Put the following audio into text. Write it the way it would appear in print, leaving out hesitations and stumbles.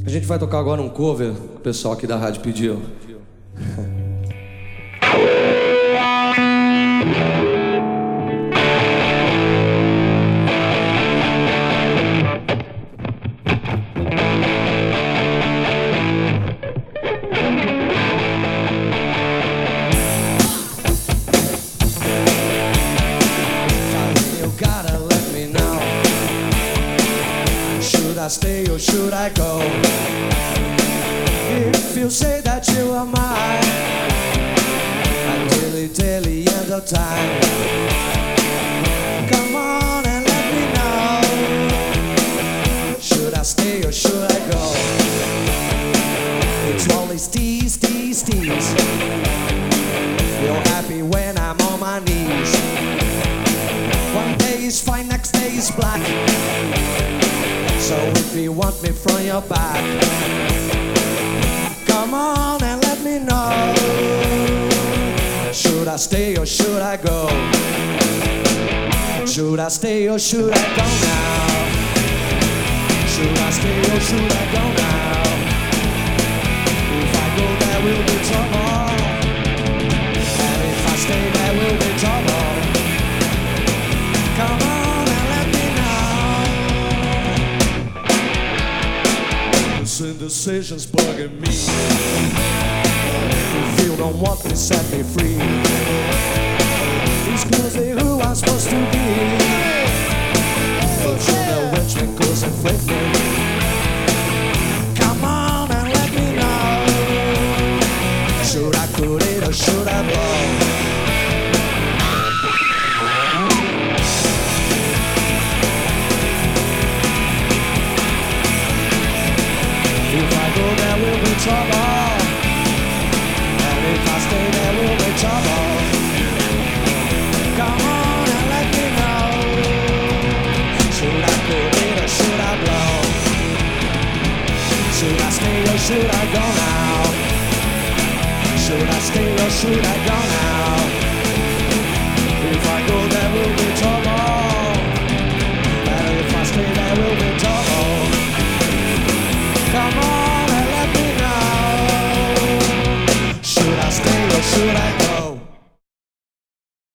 A gente vai tocar agora um cover que o pessoal aqui da rádio pediu. Should I stay or should I go? If you say that you are mine until the end of time, come on and let me know. Should I stay or should I go? It's always tease. Feel happy when I'm on my knees. One day is fine, next day is black. So if you want me from your back, come on and let me know. Should I stay or should I go? Should I stay or should I go now? Should I stay or should I go now? If I go there will be trouble, and if I stay there will be trouble. Come on. Indecision's bugging me. If you don't want me, set me free. These girls say who I'm supposed to be. Don't you know which because inflict me? Come on and let me know. Should I quit it or should I blow? There will be trouble, and if I stay there will be trouble. Come on and let me know. Should I quit it or should I blow? Should I stay or should I go now? Should I stay or should I go now? If I go there will be trouble, and if I stay there will be trouble. Come on.